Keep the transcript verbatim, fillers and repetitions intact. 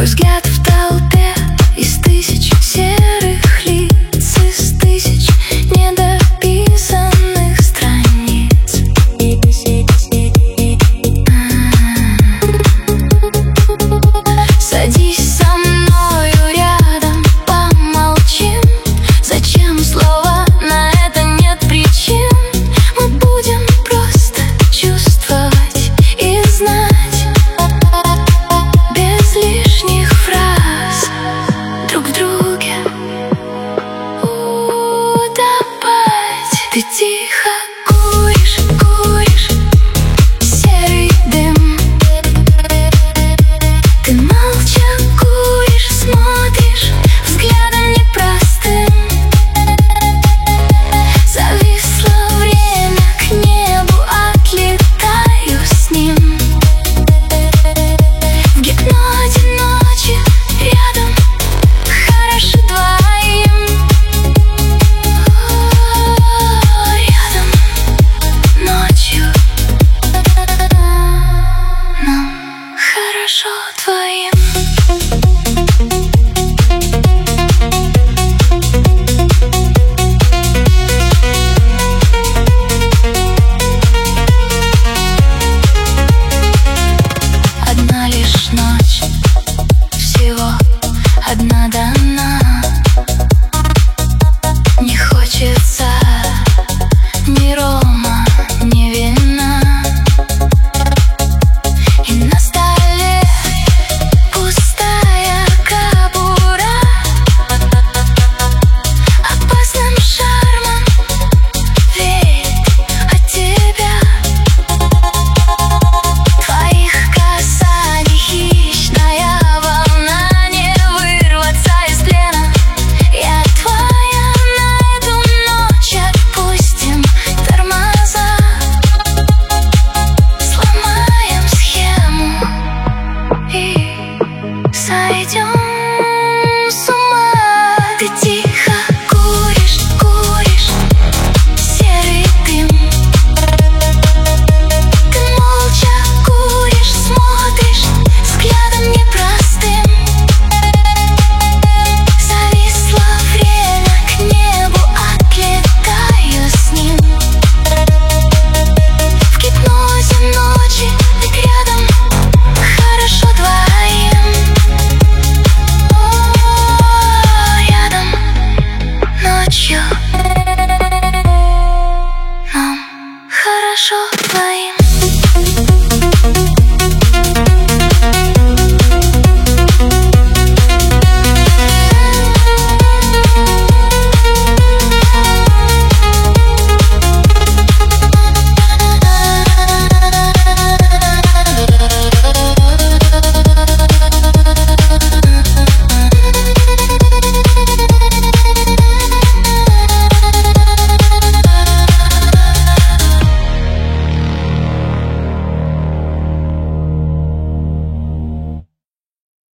Твой взгляд в толпе из тысяч серых лиц, из тысяч недописанных страниц. Садись со мною рядом, помолчим. Зачем слова? На это нет причин. Мы будем просто чувствовать и знать, без лишних фраз, друг в друге утопать. Ты тихо куришь, куришь серый дым. Ты молча куришь, смотришь взглядом непростым. Зависло время, к небу отлетаю с ним. В гипнозе ночи рядом хорошо двоим. Рядом ночью нам хорошо двоим. Одна лишь ночь, всего одна дана. Не хочется ни рома, ни вина. И на столе пустая кобура. Опасным шармом веет от тебя. Твоих касаний хищная волна. Не вырваться из плена. Я твоя на эту ночь. Отпустим тормоза. Сломаем схему и сойдем.